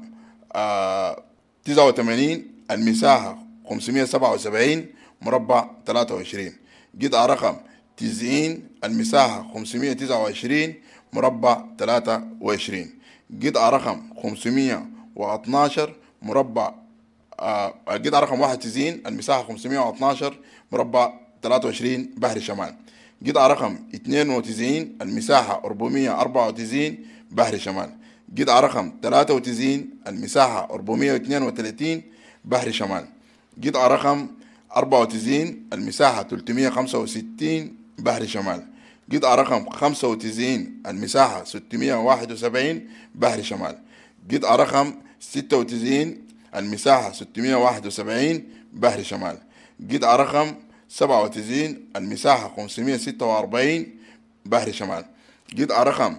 89 المساحة 577 مربع 23. قطعة رقم 90 المساحة 529 مربع 23. قطعة رقم 512 مربع قطعة رقم 91 المساحة 512 مربع 23 بحر شمال. قطعة رقم 92 المساحة 494 بحر شمال. قطعة رقم 93 المساحة 432 بحر شمال. قطعة رقم 94 المساحة 365 بحر شمال. قطعة رقم 95 المساحة 671 بحر شمال. قطعة رقم 96 المساحة 671 بحر شمال. قطعة رقم 97 المساحة 546 بحر شمال. قطعة رقم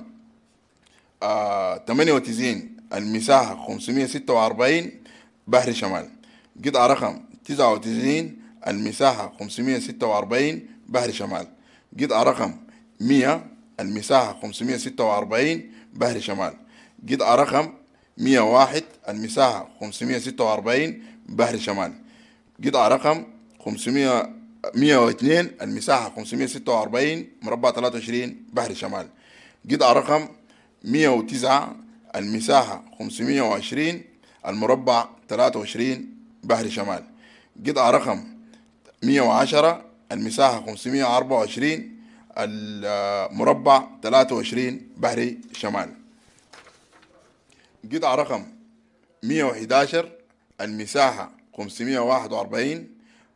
98 المساحة 546 بحر شمال. قطعة رقم 99 المساحة 546 بحر شمال. قطعة رقم 100 المساحة 546 بحر شمال. قطعة رقم 101 المساحة 546 بحر شمال. قطعة رقم 102 المساحة 546 مربع 23 بحر شمال. قطعة رقم 109 المساحة 520 المربع 23 بحر شمال. قطعة رقم 110 المساحة 524 المربع 23 بحر شمال. قطعة رقم 111 المساحة 541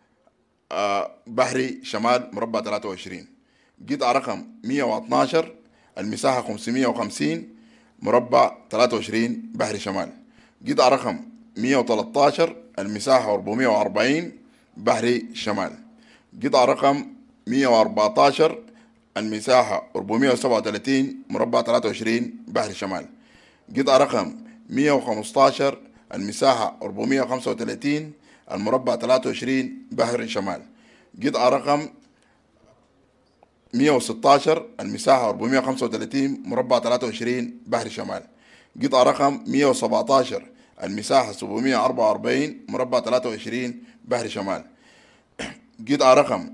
بحري شمال مربع 23. قطعة رقم 112 المساحة 550 مربع 23 بحري شمال. قطعة رقم 113 المساحة 440 بحري شمال. قطعة رقم 114 المساحة 437 مربع 23 بحري شمال. قطعة رقم 115 المساحة 435 المربع 23 بحر شمال. قطعة رقم 116 المساحة 435 مربع 23 بحر شمال. قطعة رقم 117 المساحة 744 مربع 23 بحر شمال. قطعة رقم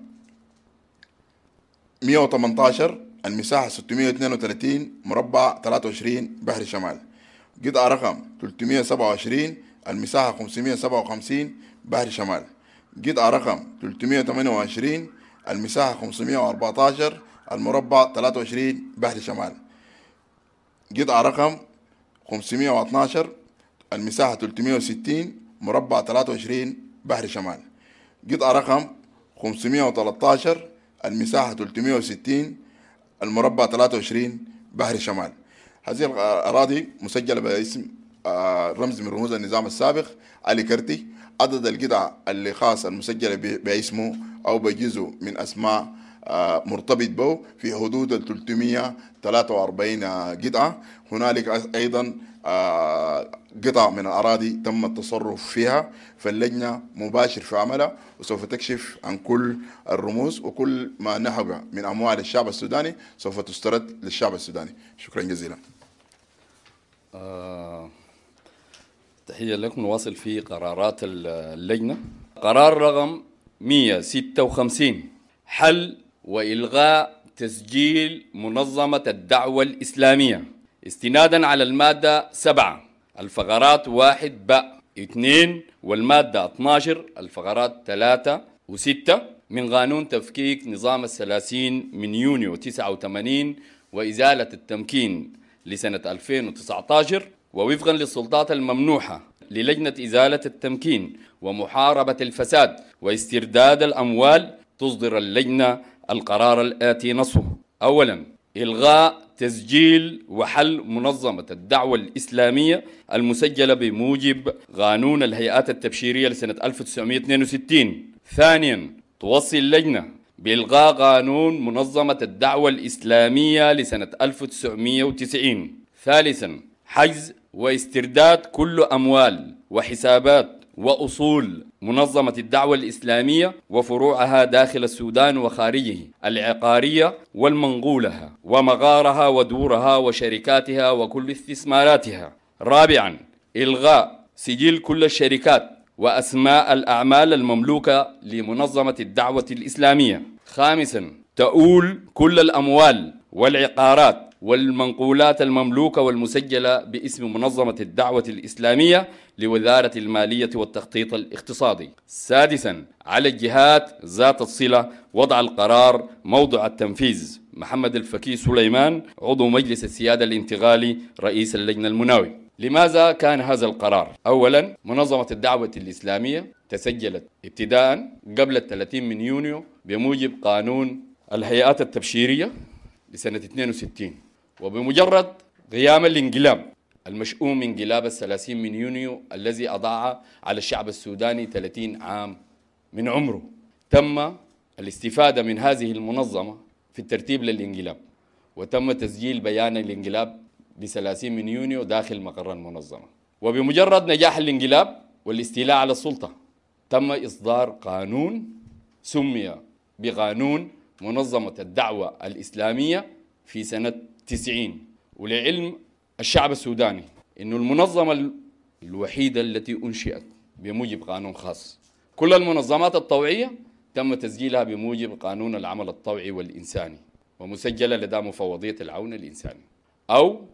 118 المساحة 632 مربع 23 بحر شمال. قطعة رقم 327 المساحة 557 بحر شمال. قطعة رقم 328 المساحة 514 المربع 23 بحر شمال. قطعة رقم 512 المساحة 360 مربع 23 بحر شمال. قطعة رقم 513 المساحة 360 المربع 23 بحر شمال. هذه الأراضي مسجلة باسم رمز من رموز النظام السابق علي كرتي. عدد القطع اللي خاص المسجلة باسمه أو بجزء من أسماء مرتبط به في حدود 343 قطعة. هنالك أيضا قطع من الأراضي تم التصرف فيها، فاللجنة مباشر في عملها وسوف تكشف عن كل الرموز وكل ما نهب من أموال الشعب السوداني سوف تسترد للشعب السوداني. شكرا جزيلا. تحية لكم. نواصل في قرارات اللجنة. قرار رقم 156 حل وإلغاء تسجيل منظمة الدعوة الإسلامية استنادا على المادة 7 الفقرات 1 باء 2 والمادة 12 الفقرات 3 و6 من قانون تفكيك نظام الثلاثين من يونيو 89 وإزالة التمكين لسنة 2019، ووفقا للسلطات الممنوحة للجنة إزالة التمكين ومحاربة الفساد واسترداد الأموال، تصدر اللجنة القرار الآتي نصه: أولا، إلغاء تسجيل وحل منظمة الدعوة الإسلامية المسجلة بموجب قانون الهيئات التبشيرية لسنة 1962. ثانيا، توصي اللجنة بإلغاء قانون منظمة الدعوة الإسلامية لسنة 1990. ثالثا، حجز واسترداد كل أموال وحسابات وأصول منظمة الدعوة الإسلامية وفروعها داخل السودان وخارجه، العقارية والمنقولة ومغارها ودورها وشركاتها وكل استثماراتها. رابعا، إلغاء سجل كل الشركات وأسماء الأعمال المملوكة لمنظمة الدعوة الإسلامية. خامسا، تؤول كل الأموال والعقارات والمنقولات المملوكة والمسجلة باسم منظمة الدعوة الإسلامية لوزارة المالية والتخطيط الاقتصادي. سادسا، على الجهات ذات الصلة وضع القرار موضع التنفيذ. محمد الفكي سليمان، عضو مجلس السيادة الانتقالي، رئيس اللجنة المناوي. لماذا كان هذا القرار؟ أولا، منظمة الدعوة الإسلامية تسجلت ابتداء قبل 30 من يونيو بموجب قانون الهيئات التبشيرية لسنة 62، وبمجرد قيام الانقلاب المشؤوم من انقلاب 30 من يونيو الذي أضاع على الشعب السوداني 30 عام من عمره، تم الاستفادة من هذه المنظمة في الترتيب للانقلاب، وتم تسجيل بيان الانقلاب ب30 من يونيو داخل مقر المنظمة. وبمجرد نجاح الانقلاب والاستيلاء على السلطة تم إصدار قانون سمي بقانون منظمة الدعوة الإسلامية في سنة 90. ولعلم الشعب السوداني إن المنظمة الوحيدة التي أنشئت بموجب قانون خاص. كل المنظمات الطوعية تم تسجيلها بموجب قانون العمل الطوعي والإنساني ومسجلة لدى مفوضية العون الإنساني، أو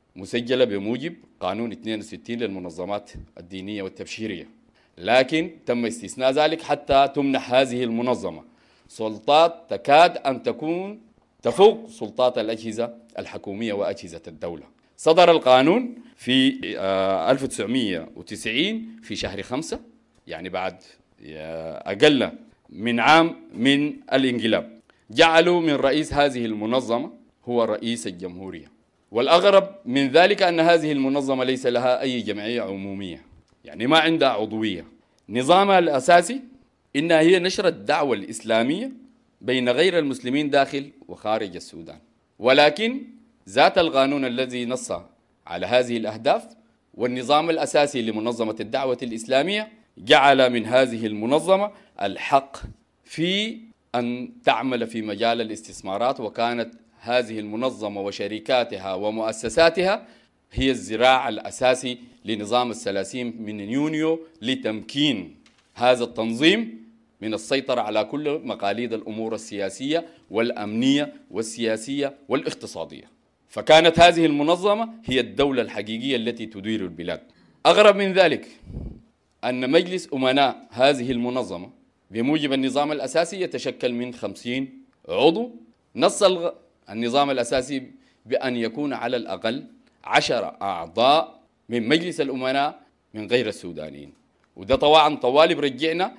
مسجلة بموجب قانون 62 للمنظمات الدينية والتبشيرية، لكن تم استثناء ذلك حتى تمنح هذه المنظمة سلطات تكاد أن تكون تفوق سلطات الأجهزة الحكومية وأجهزة الدولة. صدر القانون في 1990 في شهر 5، يعني بعد أقل من عام من الانقلاب. جعلوا من رئيس هذه المنظمة هو رئيس الجمهورية، والأغرب من ذلك أن هذه المنظمة ليس لها أي جمعية عمومية، يعني ما عندها عضوية. نظامها الأساسي إنها هي نشر الدعوة الإسلامية بين غير المسلمين داخل وخارج السودان، ولكن ذات القانون الذي نص على هذه الأهداف والنظام الأساسي لمنظمة الدعوة الإسلامية جعل من هذه المنظمة الحق في أن تعمل في مجال الاستثمارات، وكانت هذه المنظمة وشركاتها ومؤسساتها هي الذراع الأساسي لنظام الثلاثين من يونيو لتمكين هذا التنظيم من السيطرة على كل مقاليد الأمور السياسية والأمنية والسياسية والاقتصادية. فكانت هذه المنظمة هي الدولة الحقيقية التي تدير البلاد. أغرب من ذلك أن مجلس أمناء هذه المنظمة بموجب النظام الأساسي يتشكل من 50 عضو. نص النظام الأساسي بأن يكون على الأقل 10 أعضاء من مجلس الأمناء من غير السودانيين، وده طبعا طوالي برجعنا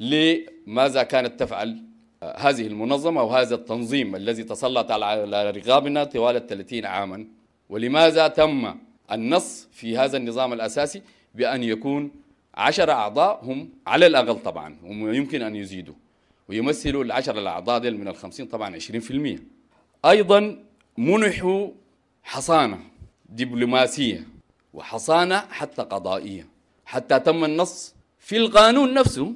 لماذا كانت تفعل هذه المنظمة وهذا التنظيم الذي تسلط على رقابنا طوال 30 عاما، ولماذا تم النص في هذا النظام الأساسي بأن يكون 10 أعضاء هم على الأقل، طبعا هم يمكن أن يزيدوا ويمثلوا ال10 الأعضاء ديل من ال50 طبعا 20%. أيضا منحوا حصانة دبلوماسية وحصانة حتى قضائية، حتى تم النص في القانون نفسه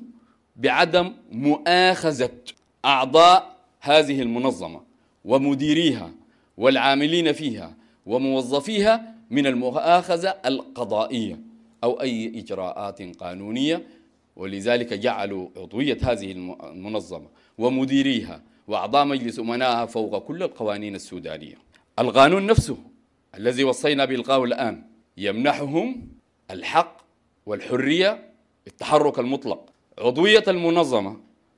بعدم مؤاخذة أعضاء هذه المنظمة ومديريها والعاملين فيها وموظفيها من المؤاخذة القضائية أو أي إجراءات قانونية. ولذلك جعلوا عضوية هذه المنظمة ومديريها وأعضاء مجلس أمنائها فوق كل القوانين السودانية. القانون نفسه الذي وصينا بإلغائه الآن يمنحهم الحق والحرية التحرك المطلق. عضوية المنظمة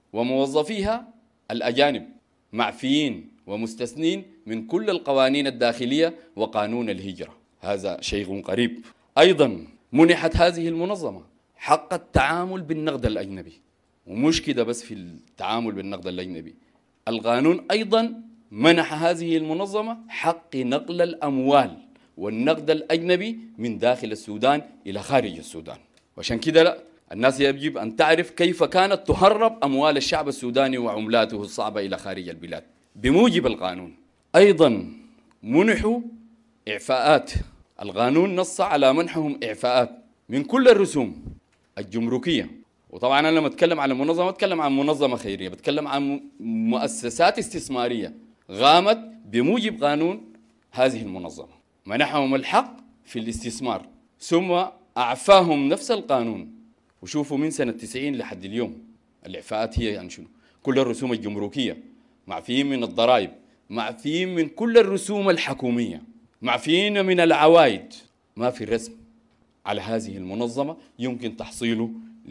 وموظفيها الأجانب معفيين ومستثنين من كل القوانين الداخلية وقانون الهجرة، هذا شيء قريب. أيضا منحت هذه المنظمة حق التعامل بالنقد الأجنبي، ومش كده بس في التعامل بالنقد الأجنبي، القانون أيضا منح هذه المنظمة حق نقل الأموال والنقد الأجنبي من داخل السودان إلى خارج السودان. وعشان كده الناس يجب أن تعرف كيف كانت تهرب أموال الشعب السوداني وعملاته الصعبة إلى خارج البلاد بموجب القانون. أيضا منحوا إعفاءات، القانون نص على منحهم إعفاءات من كل الرسوم الجمركية. وطبعا أنا لما أتكلم عن المنظمة أتكلم عن منظمة خيرية، بتكلم عن مؤسسات استثمارية غامت بموجب قانون هذه المنظمة، منحهم الحق في الاستثمار ثم أعفاهم نفس القانون. وشوفوا من سنة 90 لحد اليوم الإعفاءات هي عن شنو؟ كل الرسوم الجمركية، معفيين من الضرائب، معفيين من كل الرسوم الحكومية، معفيين من العوائد. ما في رسم على هذه المنظمة يمكن تحصيله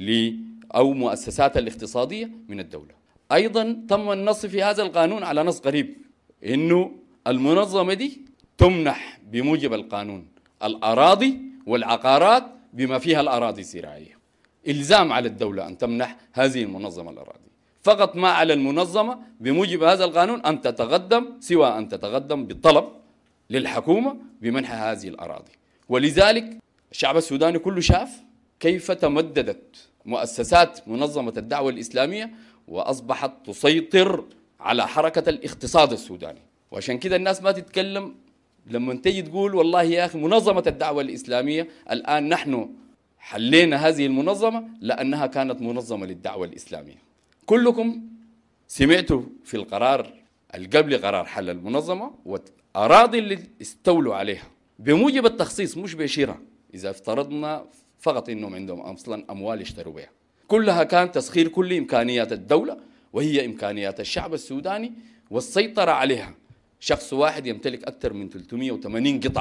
أو مؤسسات الاقتصادية من الدولة. أيضا تم النص في هذا القانون على نص قريب إنه المنظمة دي تمنح بموجب القانون الأراضي والعقارات بما فيها الأراضي الزراعية. إلزام على الدولة أن تمنح هذه المنظمة الأراضي، فقط ما على المنظمة بموجب هذا القانون أن تتقدم، سوى أن تتقدم بالطلب للحكومة بمنح هذه الأراضي. ولذلك الشعب السوداني كله شاف كيف تمددت مؤسسات منظمة الدعوة الإسلامية وأصبحت تسيطر على حركة الاقتصاد السوداني. وعشان كده الناس ما تتكلم لما تيجي تقول والله يا أخي منظمة الدعوة الإسلامية الآن نحن حلينا هذه المنظمة لأنها كانت منظمة للدعوة الإسلامية. كلكم سمعتوا في القرار القبل قرار حل المنظمة والأراضي اللي استولوا عليها بموجب التخصيص مش بشراء، إذا افترضنا فقط إنهم عندهم أصلا أموال يشتروا بها، كلها كان تسخير كل إمكانيات الدولة وهي إمكانيات الشعب السوداني والسيطرة عليها. شخص واحد يمتلك أكثر من 380 قطعة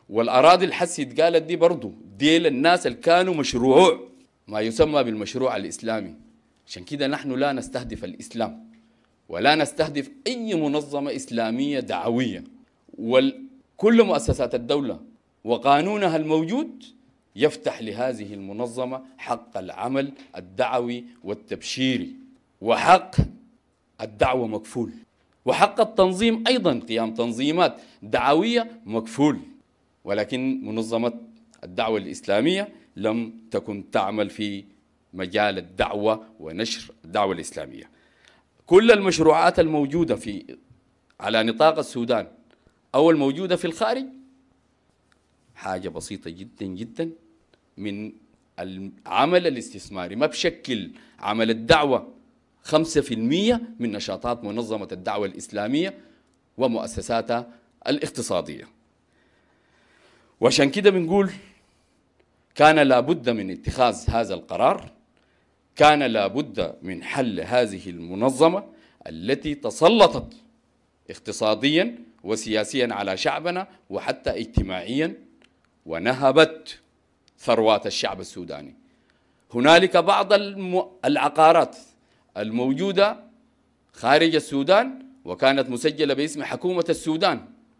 والأراضي الحسي اتقالت دي برضو ديل الناس اللي كانوا مشروع ما يسمى بالمشروع الإسلامي. عشان كده نحن لا نستهدف الإسلام ولا نستهدف أي منظمة إسلامية دعوية، وكل مؤسسات الدولة وقانونها الموجود يفتح لهذه المنظمة حق العمل الدعوي والتبشيري، وحق الدعوة مكفول، وحق التنظيم أيضا قيام تنظيمات دعوية مكفول. ولكن منظمة الدعوة الإسلامية لم تكن تعمل في مجال الدعوة ونشر الدعوة الإسلامية. كل المشروعات الموجودة على نطاق السودان أو الموجودة في الخارج حاجة بسيطة جدا جدا من العمل الاستثماري، ما بشكل عمل الدعوة 5% من نشاطات منظمة الدعوة الإسلامية ومؤسساتها الاقتصادية. وعشان كده بنقول كان لابد من اتخاذ هذا القرار، كان لابد من حل هذه المنظمة التي تسلطت اقتصاديا وسياسيا على شعبنا وحتى اجتماعيا ونهبت ثروات الشعب السوداني. هنالك بعض العقارات الموجودة خارج السودان وكانت مسجلة باسم حكومة السودان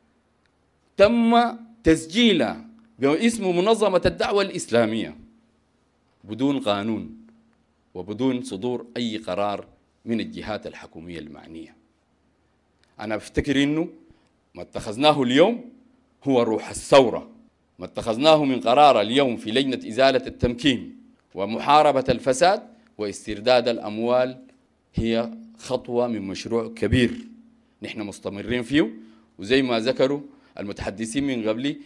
تم تسجيلها باسم منظمة الدعوة الإسلامية بدون قانون وبدون صدور أي قرار من الجهات الحكومية المعنية. أنا بفتكر إنه ما اتخذناه اليوم هو روح الثورة، ما اتخذناه من قرار اليوم في لجنة إزالة التمكين ومحاربة الفساد واسترداد الأموال هي خطوة من مشروع كبير نحن مستمرين فيه، وزي ما ذكروا المتحدثين من قبلي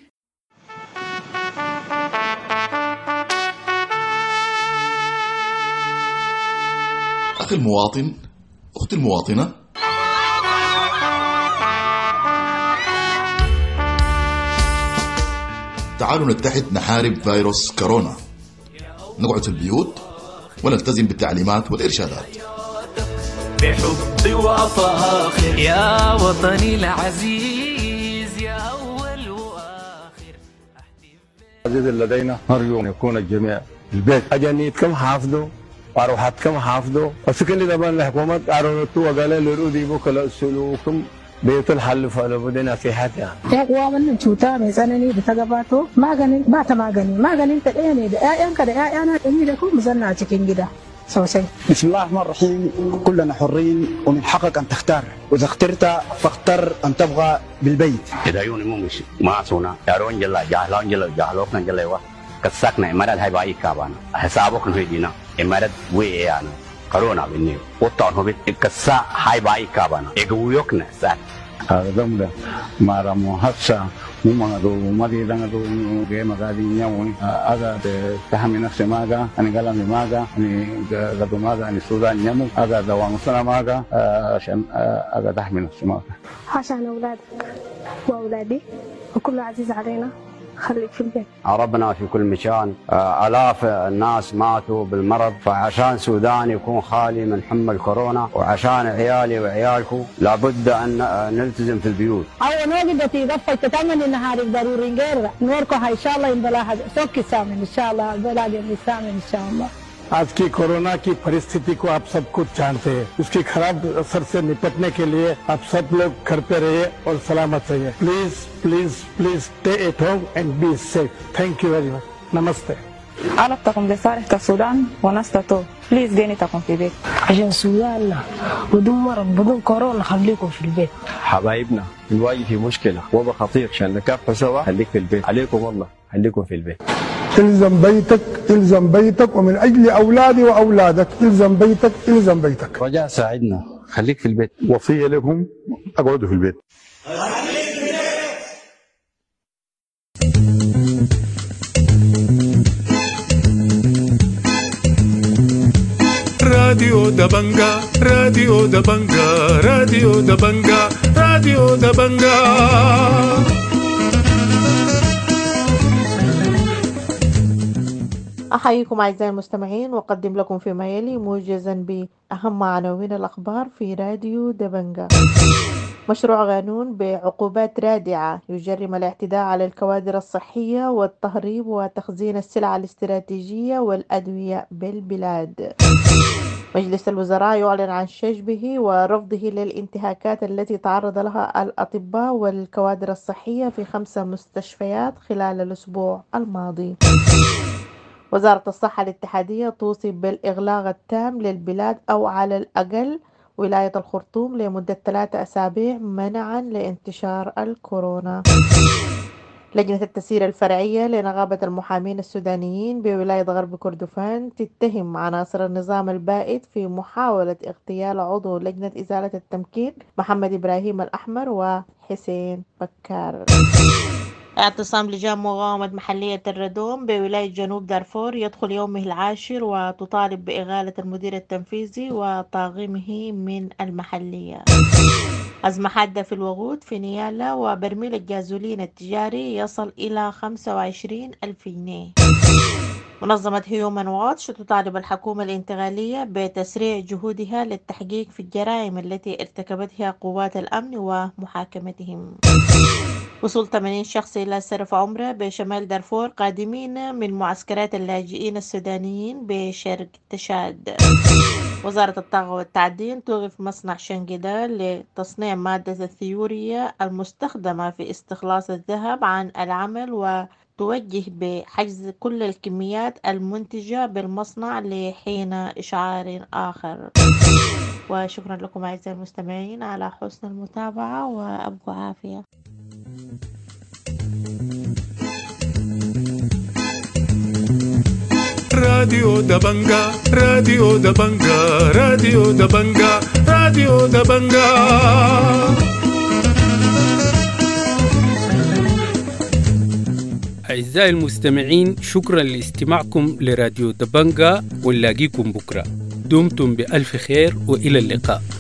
أخي المواطن، أختي المواطنة، تعالوا نتحد نحارب فيروس كورونا، نقعد في البيوت ونلتزم بالتعليمات والإرشادات بحب وفاخر يا وطني العزيز يا أول وآخر. العزيز لدينا نرجو أن يكون الجميع في البيت أجنيتكم حافظوا وأروحاتكم حافظوا وسكن لبان الحكومة أرونتوا وقال لرودي بكلا سلوكم بيت الحل فلابدنا في حتى يقوى من شوتا مثلا بتجباتو ما غني ما غني تديني ده كده أنا إني لكم مزنا cikin gida sosai. بسم الله الرحمن الرحيم. كلنا حرين ومن حقك أن تختار، وإذا اخترت فاختر أن تبقى بالبيت. إذا يوني مش ما سونا يارون جل جهلوك نجلي وا كسكنا إمارات هاي باي كابانا حسابك نهيدينا إمارات ويانا كورونا بيني وطن هو بيتكسا هاي باي كابانا إجويوكنا سات هذا دمدا ما رامو هسا مما دو ما دي دعنا دو جيم قاعدي نياوي هذا تهمنا سماعة أنا قلنا سماعة أنا قدوم هذا أنا السودان نيامو هذا دوام سلامة عشان هذا تهمنا سماعة عشان أولادي وأولادي وكل عزيز علينا خليك في البيت. ربنا في كل مكان آلاف الناس ماتوا بالمرض، فعشان سودان يكون خالي من حمى الكورونا وعشان عيالي وعيالكم لابد أن نلتزم في البيوت. أو نوجد تغفى تتمنى النهار ضروري غير نوركم إن شاء الله إن بلاها سوكي سامن إن شاء الله بلاها سامن إن شاء الله. आज की कोरोना की परिस्थिति को आप सब कुछ जानते हैं, उसकी खराब असर से निपटने के लिए आप सब लोग घर पे रहिए और सलामत रहिए. Please please please stay at home and be safe. Thank you very much. नमस्ते. علاقتكم بصالح السودان ونستطيع بليز دينتكم في البيت عشان سوداننا بدون مرض بدون كورونا خليكم في البيت. حبايبنا الواجه في مشكلة وبا خطير عشان نكافح سوا خليك في البيت. عليكم والله خليكم في البيت. الزم بيتك الزم بيتك ومن أجل أولادي وأولادك الزم بيتك الزم بيتك. رجاء ساعدنا خليك في البيت. وصية لكم اقعدوا في البيت. راديو دبنجا راديو دبنجا راديو دبنجا راديو دبنجا. أحييكم أعزائي المستمعين وأقدم لكم فيما يلي موجزا بأهم عناوين الأخبار في راديو دبنجا. مشروع قانون بعقوبات رادعة يجرم الاعتداء على الكوادر الصحية والتهريب وتخزين السلع الاستراتيجية والأدوية بالبلاد. مجلس الوزراء يعلن عن شجبه ورفضه للانتهاكات التي تعرض لها الأطباء والكوادر الصحية في 5 مستشفيات خلال الأسبوع الماضي. وزارة الصحة الاتحادية توصي بالإغلاق التام للبلاد أو على الأقل ولاية الخرطوم لمدة 3 أسابيع منعا لانتشار الكورونا. لجنة التسيير الفرعية لنقابة المحامين السودانيين بولاية غرب كردفان تتهم عناصر النظام البائد في محاولة اغتيال عضو لجنة إزالة التمكين محمد إبراهيم الأحمر وحسين بكار. اعتصام لجان مقاومة محلية الردوم بولاية جنوب دارفور يدخل يومه 10 وتطالب بإغالة المدير التنفيذي وتعقيمه من المحلية. أزمة حادة في الوقود في نيالا وبرميل الجازولين التجاري يصل إلى 25,000 جنيه. منظمة هيومن واتش تطالب الحكومة الانتقالية بتسريع جهودها للتحقيق في الجرائم التي ارتكبتها قوات الأمن ومحاكمتهم. وصول 80 شخص إلى سرف عمرة بشمال دارفور قادمين من معسكرات اللاجئين السودانيين بشرق تشاد. وزارة الطاقة والتعدين توقف مصنع شنقيدا لتصنيع مادة الثيورية المستخدمة في استخلاص الذهب عن العمل وتوجه بحجز كل الكميات المنتجة بالمصنع لحين إشعار آخر. وشكرا لكم أعزائي المستمعين على حسن المتابعة وأبقوا عافية. راديو دبنجا راديو دبنجا راديو دبنجا راديو دبنجا. أعزائي المستمعين، شكرا لاستماعكم لراديو دبنجا، ونلاقيكم بكرة. دمتم بألف خير وإلى اللقاء.